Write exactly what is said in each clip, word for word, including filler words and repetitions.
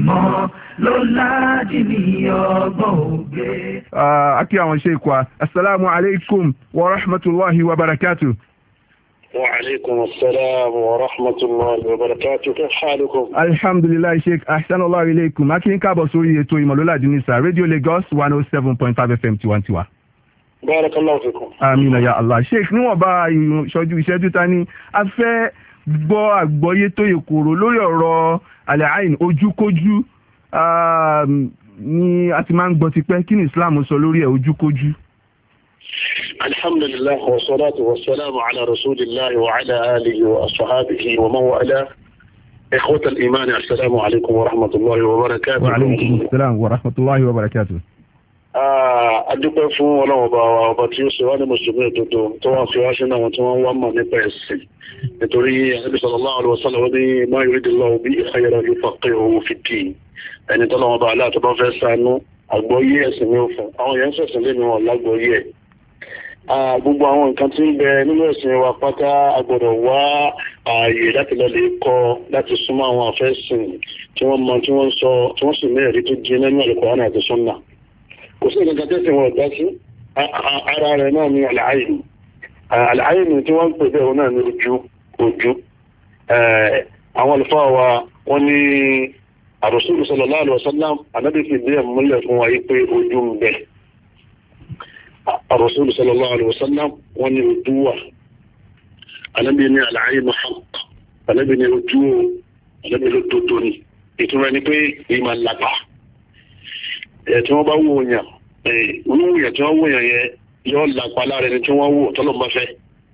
ìmọ̀ ló láti ní ọgbọ́n ògbé. Akí àwọn ṣe ikwa. Assalamu alaikum wa rahmatullahi wa barakatuh. Wa alaikum assalam wa rahmatullahi wa barakatuh. Kayfa halukum? Alhamdulillah Sheikh, ahsanallahu ilaykum. Akí ń káàbọ̀ sórí ètò ìmọ̀ ló láti ní sà Radio Lagos one oh seven point five F M tiwantiwa. Barakallahu fikum. Amina ya Allah. Sheikh, níwọ̀n bá ìṣọ́jú ìṣẹ́jú ta ní a fẹ́ gbọ́ àgbọ́yé tó yẹ kòrò lórí ọ̀rọ̀ al-ayn ojúkójú ni a ti máa ń gbọ́ ti pẹ́. Kí ni Islam sọ lórí ẹ̀ ojúkójú? Alhamdulillah wa salatu wa salamu ala rasulillah wa ala alihi wa ashabihi wa man wala. Ikhwata al-iman, assalamu alaikum wa rahmatullahi wa barakatuh. Wa alaikum assalam wa rahmatullahi wa barakatuh. A dúpẹ́ fún Ọlọ́run bá wa ọba tí ó ṣe wá ní mùsùlùmí òdodo tó wá fi wá sínú àwọn tí wọ́n wá mọ̀ nípa ẹ̀sìn. Nítorí Ànábì sallallahu alaihi wasallam ní ma yuridillahu bihi khayran yufaqqihhu fid-din. Ẹni tọ́lọ́run bá aláàtọ́ bá fẹ́ ṣàánú àgbọ́yé ẹ̀sìn ní òfin. Àwọn èèyàn ṣẹ̀sìn lé ní wọn lágbọ́yé ẹ̀. Gbogbo àwọn nǹkan tí ń bẹ nínú ẹ̀sìn wa pátá a gbọ́dọ̀ wá ààyè láti lọ lè kọ́ láti súnmọ́ àwọn àfẹ́sìn tí wọ́n mọ tí wọ́n sọ tí wọ́n sì mẹ́rin tó di nínú Al-Qur'an àti Sunnah. Kò sí ìgbàgbà tẹ́sí wọn ọ̀dá sí ara rẹ̀ náà ní al-ayn. Al-ayn tí wọ́n ń pè bẹ́ẹ̀ náà ní ojú ojú. Àwọn àlùfáà wa wọ́n ní Ar-Rasul sallallahu alaihi wasallam Ànábì fi díẹ̀ múlẹ̀ fún wa yí pé ojú ń bẹ. Ar-Rasul sallallahu alaihi wasallam wọ́n ní ojú wà. Ànábì ní al-ayn haqq. Ànábì ní ojú Ànábì ló tó tó ní. Ìtumọ̀ ni pé ìmọ̀ lápá. Tí wọ́n bá wò yàn olóòyàn tí wọ́n wò yàn yẹ yọ́ lápá lára ẹni tí wọ́n wò tọ́lọ́ bá fẹ́.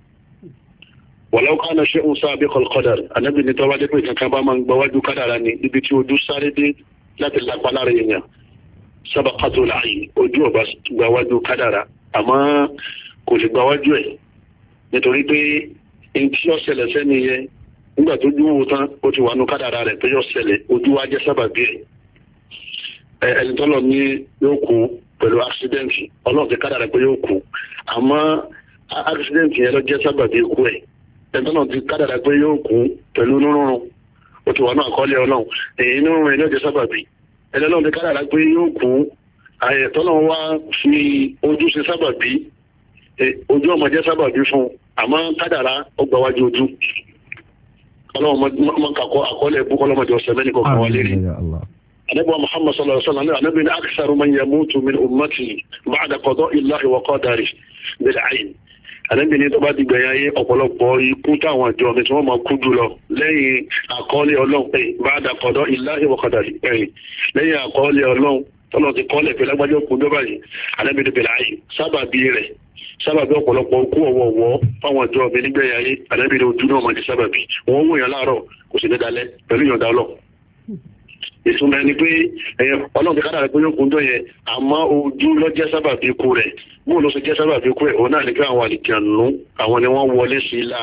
Walau kana shay'un sabiqal qadar, Ànábì ní tọ́wá dé pé kankan bá máa ń gbáwájú kádàrá ni ibi tí ojú sáré dé láti lápá lára èèyàn sabaqatul ayn, ojú ọba gbáwájú kádàrá àmọ́ kò sì gbáwájú ẹ̀ nítorí pé ẹni tí yọ́ ṣẹlẹ̀ sẹ́ni yẹ nígbà tó dúró tán ó ti wà nù kádàrá rẹ̀ tó yọ́ ṣẹlẹ̀ ojú wa jẹ́ sábàbí ẹ̀. Ẹni tọ́lọ̀ ní yóò kú pẹ̀lú accidenti, Ọlọ́run ti kádàrá pé yóò kú àmọ́ accidenti yẹn lọ jẹ́ sábàbí ikú ẹ̀. Ẹni tọ́lọ̀ ti kádàrá pé yóò kú pẹ̀lú nírúurú ó ti wà náà kọ́lé Ọlọ́run èyí nírúurú ẹ̀ ló jẹ́ sábàbí. Ẹni Ọlọ́run ti kádàrá pé yóò kú àyẹ̀tọ́lọ̀ wá fi ojú ṣe sábàbí ojú ọmọ jẹ́ sábàbí fún àmọ́ kádàrá ó gbà wájú ojú. Ọlọ́run mọ́ kàkọ́ àkọọ́lẹ̀ ẹ̀bú kọ́lọ́mọdé ọ̀sẹ̀ mẹ́ni kọ̀ọ̀kan wà lérí. النبي محمد صلى الله عليه وسلم النبي أكثر من يموت من أمتي بعد قضاء الله وقدره بالعين. Ànábì ní tó bá dìgbà yáyé ọ̀pọ̀lọpọ̀ ikú táwọn àjọ mi tí wọ́n máa kú jùlọ lẹ́yìn àkọọ́lẹ̀ Ọlọ́run pé ba'da qada'i Allahi wa qadarihi ẹ̀yìn lẹ́yìn àkọọ́lẹ̀ Ọlọ́run tọ́lọ́ ti kọ́lẹ̀ pé lágbájọ́ kú jọba yìí. Ànábì ní bil ayn sábàbí rẹ̀ sábàbí ọ̀pọ̀lọpọ̀ ikú ọ̀wọ̀ọ̀wọ́ fáwọn àjọ mi nígbà yáyé. Ànábì ní ojú náà máa di sábàbí wọ́n wò yàn láàárọ̀ kò sì ní dalẹ̀ pẹ̀lú ìyọ̀ǹda Ọlọ́run. Ìsúnmọ́ ẹni pé Ọlọ́run ti kádàrá pé yóò kún tó yẹ àmọ́ ojú ló jẹ́ sábàbí ikú rẹ̀. Bóò ló ṣe jẹ́ sábàbí ikú rẹ̀ òun náà ní pé àwọn àlìjànú àwọn ni wọ́n wọlé sí ilá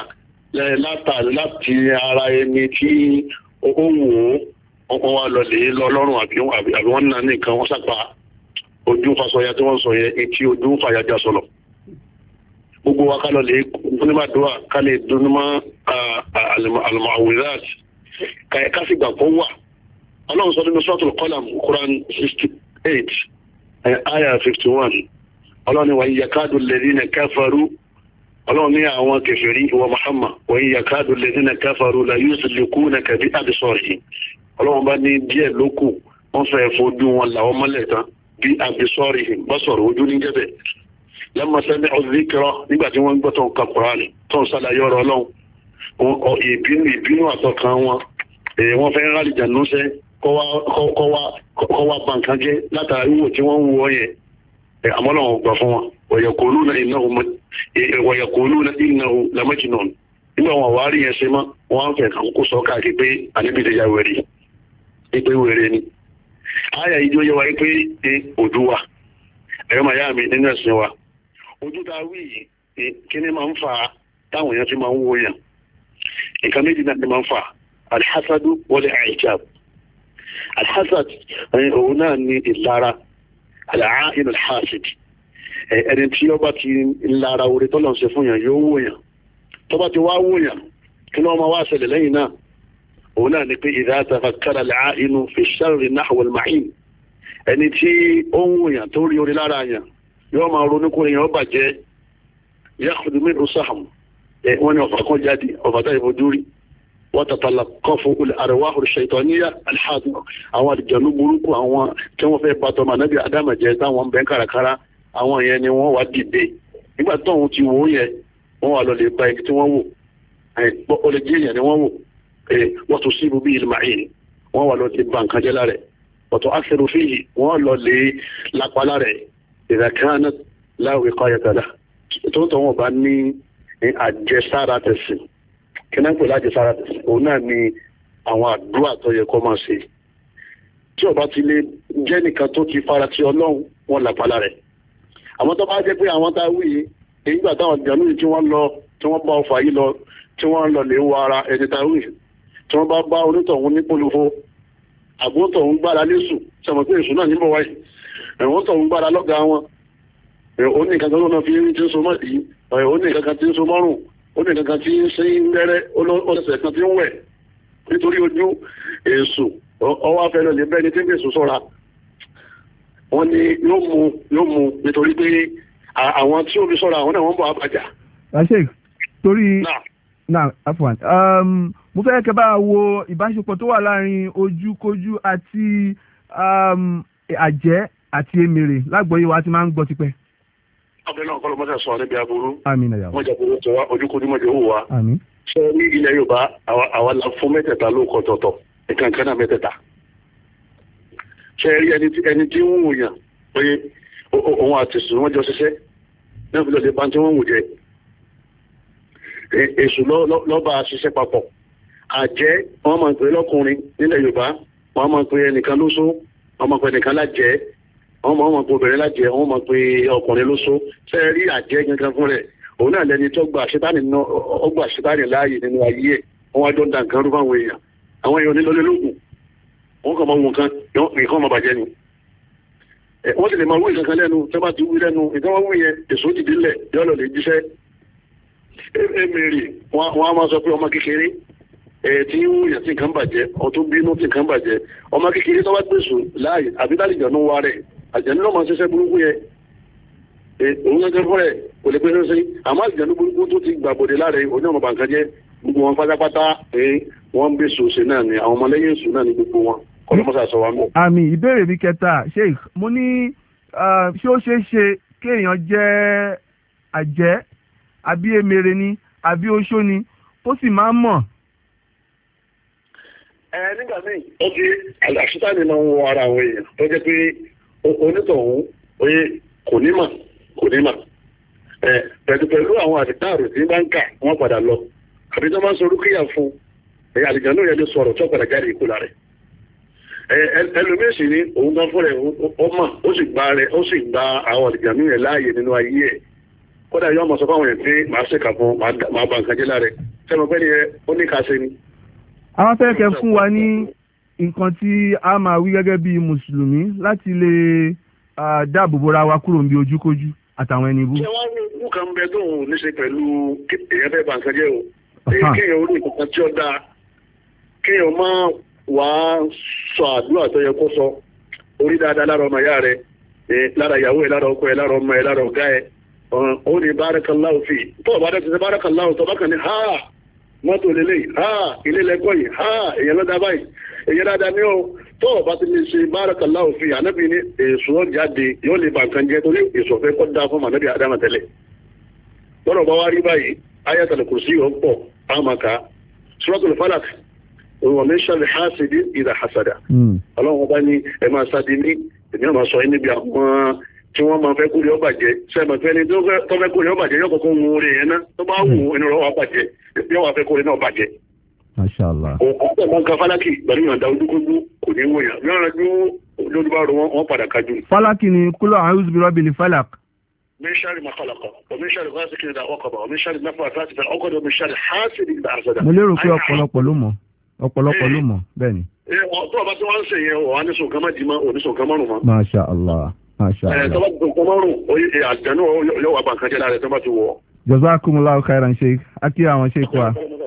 láti ara ẹni tí ó wò ó wọ́n wá lọ lè lọ lọ́rùn àbí wọ́n náà nìkan wọ́n sápa ojú fasọya tí wọ́n sọ yẹ etí ojú fàyàjà sọ̀lọ̀. Gbogbo wa ká lọ lè onímọ̀dúwà ká lè dunmọ́ al-mu'awwidhat ká sì gbà kó wà. Ọlọ́run sọ nínú Suratul Qalam Quran sixty-eight ayah fifty-one. Ọlọ́run ni wa in yakadu alladhina kafaru, Ọlọ́run ní àwọn kèfèrí ìwọ Muhammad wa in yakadu alladhina kafaru la yuzlikunaka bi absarihim. Ọlọ́run bá ní díẹ̀ lókù wọ́n fẹ́ fojú wọn làwọn mọ́lẹ̀ tán bí absarihim bá sọ̀rọ̀ ojú ní jẹ́bẹ̀. Lamma sami'u dhikra nígbà tí wọ́n gbọ́ tó ń ka Quran tó ń sálàyé ọ̀rọ̀ Ọlọ́run ìbínú àtọkàn wọn wọ́n fẹ́ rálì jànúṣẹ́ kọwa bankan jẹ́ látàrí wò tí wọ́n ń wọ́ yẹ àmọ́lọ́wọ́ gbà fún wọn wọ̀yẹ̀kòlúnà innahu lamajnun. Nígbà wọn wà rí yẹn ṣe mọ́ wọ́n fẹ́ kàn kó sọ káàkiri pé àníbìdẹ̀ ya wẹ̀rí ipé wẹ̀rẹ̀ ni. Ayà ìjọ yẹ wa pé ojú wa ẹ̀rọ màá yá mi nínú ẹ̀sìn wa ojú ta wí yìí kí ni máa ń fa táwọn èèyàn ti máa ń wo yàn. Nǹkan méjì náà ti máa ń fa alhassadu wal i'jab. Alhassad òun náà ni ìlara al-'a'in al-hasid ẹni tí ó bá ti lára orí tọ́lọ̀ ń ṣe fún yàn yóò wò yàn tó bá ti wá wò yàn kí ló máa wá ṣẹlẹ̀ lẹ́yìn náà òun náà ni pé idha tafakkara al-'a'inu fi sharri nahwa al-ma'in ẹni tí ó ń wòyàn tó rí orí lára yàn yóò máa ronú kó èèyàn bàjẹ́ yakhudhu minhu sahm wọ́n ní ọ̀fà kan jáde ọ̀fà táyì fojú rí wọ́n tàtàlà kọ́fù al-arwah ash-shaytaniyya al-hadira àwọn àdìjọ́nú burúkú àwọn tí wọ́n fẹ́ bàtọ́ mà nábì Ádámù jẹ́ táwọn bẹ́ẹ̀ kárakára àwọn yẹn ni wọ́n wá dìde nígbà tóun ti wò ó yẹn wọ́n wà lọ lè ba ibi tí wọ́n wò ó lè jẹ́ èèyàn ni wọ́n wò wọ́n tún sí ibùbí il-ma'in wọ́n wà lọ lè ba nǹkan jẹ́ lára wọ́n tún aktharu fihi wọ́n lọ lè lápá lára idha kanat la wiqayata lahu tó ń tọ́ wọn bá ní àjẹsára tẹ̀sìn kí náà pè lájẹsára tẹ̀sìn òun náà ni àwọn àdúrà tó yẹ kó máa ṣe tí ó bá ti lè jẹ́ nìkan tó ti fara ti Ọlọ́run wọn làpálá rẹ̀ àwọn tó bá jẹ́ pé àwọn tá a wí yìí nígbà táwọn ìjànú yìí tí wọ́n lọ tí wọ́n bá ọfà yìí lọ tí wọ́n lọ lè wọ ara ẹni tá a wí tí wọ́n bá bá onítọ̀hún ní polówó àbótọ̀hún gbára lẹ́sù sọmọ pé èṣù náà níbọ̀ wáyé ẹ̀wọ̀n tọ̀hún gbára lọ́gà wọn ó ní nǹkan kan tó fi ń tí ń so mọ́ yìí ó ní nǹkan kan tí ń so mọ́rùn ó ní nǹkan kan tí ń ṣe ń lẹ́rẹ́ ọlọ́sẹ̀ kan tí ń wẹ̀ nítorí ojú èṣù ọwọ́ afẹ́ lọ lè bẹ́ni tí ń fèsù sọ́ra wọ́n ní yóò mú yóò mú nítorí pé àwọn tí ó fi sọ́ra àwọn náà wọ́n bọ̀ àbájá. rasheed torí náà afwan mo fẹ́ kẹ́ bá wo ìbáṣepọ̀ tó wà láàrin ojúkójú àti àjẹ́ àti èmèrè lágbọ̀ọ́yé wa ti máa ń gbọ́ tipẹ́. ọbẹ̀ náà kọ́lọ́ mọ́tà sọ níbi aburú. àmín ya Allah. wọ́n jẹ́ kó tó wá ojúkójú mọ́jọ owó wa. àmín. ṣé ní ilẹ̀ Yorùbá àwa la fún mẹ́tẹ̀ẹ̀ta ló kọ́ tọ̀tọ̀ nǹkan kan náà mẹ́tẹ̀ẹ̀ta. ṣé rí ẹni tí ń wò yàn pé òun àti sùn wọ́n jọ ṣiṣẹ́ náà fi lọ́ọ́ lè bá tí wọ́n wò jẹ́. èṣù lọ́ba ṣiṣẹ́ papọ̀. àjẹ́ wọ́n máa ń pè lọ́kùnrin nílẹ̀ Yorùbá wọ́n máa ń pè ẹnìkan lóṣó wọ́n máa ń pè ẹnìkan lájẹ́ wọ́n máa ń pè obìnrin lájẹ́ wọ́n máa ń pè ọkùnrin lóṣó ṣe rí àjẹ́ gangan fún rẹ̀ òun náà lẹni tó gba àṣetánì láàyè nínú ayé ẹ̀ wọ́n wá jọ ń da nǹkan rú fáwọn èèyàn àwọn èèyàn nílọ́lé lóògùn wọ́n kàn máa wù nǹkan nǹkan máa bàjẹ́ ni wọ́n sì lè máa wú nǹkan kan lẹ́nu tó bá ti wú lẹ́nu nǹkan wọ́n wú yẹn èso dìde lẹ̀ yọ́lọ̀ lè jíṣẹ́ èmèrè wọ́n á máa sọ pé ọmọ kékeré tí ń wúyàn tí nǹkan bàjẹ́ ọtún bínú tí nǹkan bàjẹ́ ọmọ kékeré tó bá gbèsò láàyè àbí dálìjọ́ ló wá rẹ̀ àjẹ́ni ló máa ṣiṣẹ́ burúkú yẹn òun gẹ́gẹ́ fún rẹ̀ kò lè pẹ́ sí àmọ́ àjẹ́ni burúkú tó ti gbàbọ̀dé láàrẹ̀ oní ọmọ bàǹkan jẹ́ gbogbo wọn pátápátá wọ́n ń gbèsò ṣe náà ni àwọn ọmọlẹ́yìn èṣù náà ni gbogbo wọn kọlọmọsà sọ wa mọ. àmì ìbéèrè mi kẹta sheikh mo ní ṣé ó ṣeé ṣe kéèyàn jẹ́ àjẹ́ àbí èmèrè ni àbí oṣó ni ó sì máa ń mọ̀. ẹ nígbà míì ó di àṣìṣàní máa ń wọ ara àwọn èèyàn tó jẹ́ pé onítọ̀hún oyè kò ní mà kò ní mà pẹ̀lú pẹ̀lú àwọn àdìtáàrò tí bá ń kà wọ́n padà lọ àbí tó máa ń sọ orúkìyà fún ẹ̀yà àlìjánu yẹn lè sọ̀rọ̀ tó padà jáde ìkúlà rẹ̀ ẹlòmíìsì ni òun gan fúnra ẹ̀ ó mà ó sì gba rẹ̀ ó sì gba àwọn àlìjánu yẹn láàyè nínú ayé ẹ̀ kódà yóò mọ̀ sọ fáwọn yẹn pé màá ṣèkà fún màá ba nǹkan jẹ́ lára ẹ̀ sẹ́mi pẹ́ ni ẹ ó ní ká ṣe ni. àwọn fẹ́ kẹ́ fún wa ní nǹkan tí a máa wí gẹ́gẹ́ bí mùsùlùmí láti lè dáàbò bora wa kúrò níbi ojúkójú àtàwọn ẹni ibú. ṣé wàá ní ikú kan bẹ tó òun ní ṣe pẹ̀lú èèyàn fẹ́ ba nǹkan jẹ́ o kéèyàn orí nǹkan tí ó dáa kéèyàn máa wàá sọ àdúrà tó yẹ kó sọ orí dáadáa lára ọmọ ìyá rẹ lára ìyàwó ẹ lára ọkọ ẹ lára ọmọ ẹ lára ọgá ẹ ó ní barakallahu fi tó o bá dẹ́ ti ṣe barakallahu tó bá kàn ní ha mọ́tò lélẹ̀ ha ilé lẹ́kọ́ yìí ha èèyàn lọ́dà báyìí èèyàn dáadáa ní o tó o bá ti lè ṣe barakallahu fi ànábì ní èso jáde yóò lè ba nǹkan jẹ torí èso fẹ́ kọ́ da fún ànábì Ádámù tẹ́lẹ̀ lọ́rọ̀ bá wá rí báyìí ayatul kursi yóò pọ̀ àmàkà suratul falak wa min sharri hasidin idha hasada ọlọ́run bá ní ẹ máa sáde ní èmi náà máa sọ níbi àwọn tí wọ́n máa fẹ́ kúrò yọ bàjẹ́ sẹ́mi fẹ́ ni tó fẹ́ kúrò yọ bàjẹ́ yọ kọ̀ọ̀kan wù orí yẹn náà tó bá wù inú rẹ̀ wà bàjẹ́ yọ wà fẹ́ kúrò náà bàjẹ́. Masha Allah. ọ̀pọ̀ máa ń ka fálákì pẹ̀lú ìyọ̀ǹda ojúkójú kò ní wòyàn yọ̀ǹda ju lójúbárò wọn padà kájú. fálákì ni kúlọ̀ a'udhu bi rabbil falaq. من شر ما خلق ومن شر غاسق إذا وقب ومن شر النفاثات في العقد ومن شر حاسد إذا حسد. mo lérò pé ọ̀pọ̀lọpọ̀ ló mọ̀ ọ̀pọ̀lọpọ̀ ló mọ̀ bẹ́ẹ̀ ni. tó o bá tí wọ́n ń ṣe yẹn o wà ní sọ̀kan má di ma o ní sọ̀kan márùn ma. Masha Allah Masha Allah. tó bá ti sọ̀kan márùn àjẹnú yóò wà bá nǹkan jẹ́ lára tó bá ti wọ̀. Jazakumullahu khairan sheikh akí àwọn sheikh wa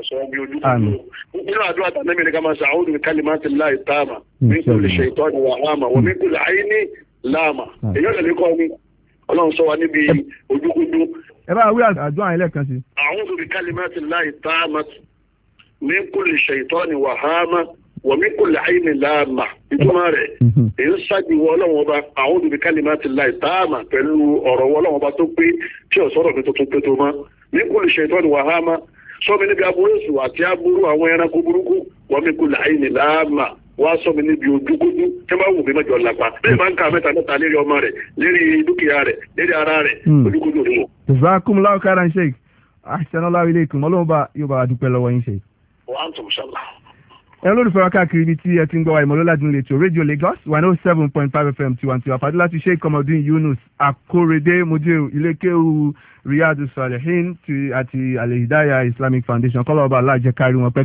sọ bí ojú kan lò nínú àdúrà tàbí ẹ̀mí ká máa ṣàwọn òdùn kalimati llahi taama min kulli shaytani wa hama wa min kulli ayni laama èyí ọ̀dẹ̀ lè kọ́ mi ọlọ́run sọ wa níbi ojúkúdú. ẹ bá wí àdúrà yẹn lẹ́ẹ̀kan sí. a'udhu bi kalimati llahi taama min kulli shaytani wa hama wa min kulli ayni laama ìtumọ̀ rẹ̀ èyí ń ṣáàjì wọ ọlọ́run ọba a'udhu bi kalimati llahi taama pẹ̀lú ọ̀rọ̀ wọ ọlọ́run ọba tó pé tí ọ̀sọ́rọ̀ mi tó tó pé tó mọ́ min kulli shaytani wa hama sọ́mi níbi aburú èsù àti aburú àwọn ẹranko burúkú wa min kulli ayni laama wá sọ́mi níbi ojúkójú tí wọ́n wù mí mẹ́jọ lápá bẹ́ẹ̀ máa ń ka mẹ́ta mẹ́ta lérí ọmọ rẹ̀ lérí dúkìá rẹ̀ lérí ara rẹ̀ ojúkójú òní mọ̀. jazakumullahu khairan sheikh ahsanallahu ilaykum ọlọ́run bá yóò bá dúpẹ́ lọ́wọ́ yín sheikh. wa antum inshallah. ẹ lólùfẹ́ wa káàkiri ibi tí ẹ ti ń gbọ́ wa ìmọ̀lọ́ládùn lè tó rédíò Lagos one oh seven point five F M tiwantiwa pàdé láti Sheikh Kamaldeen Yunus Akorede Mudiru ilékéwu Riyadus Salihin àti Al-Hidayah Islamic Foundation kọ́lọ́ ọba aláàjẹkárí wọn pẹ́.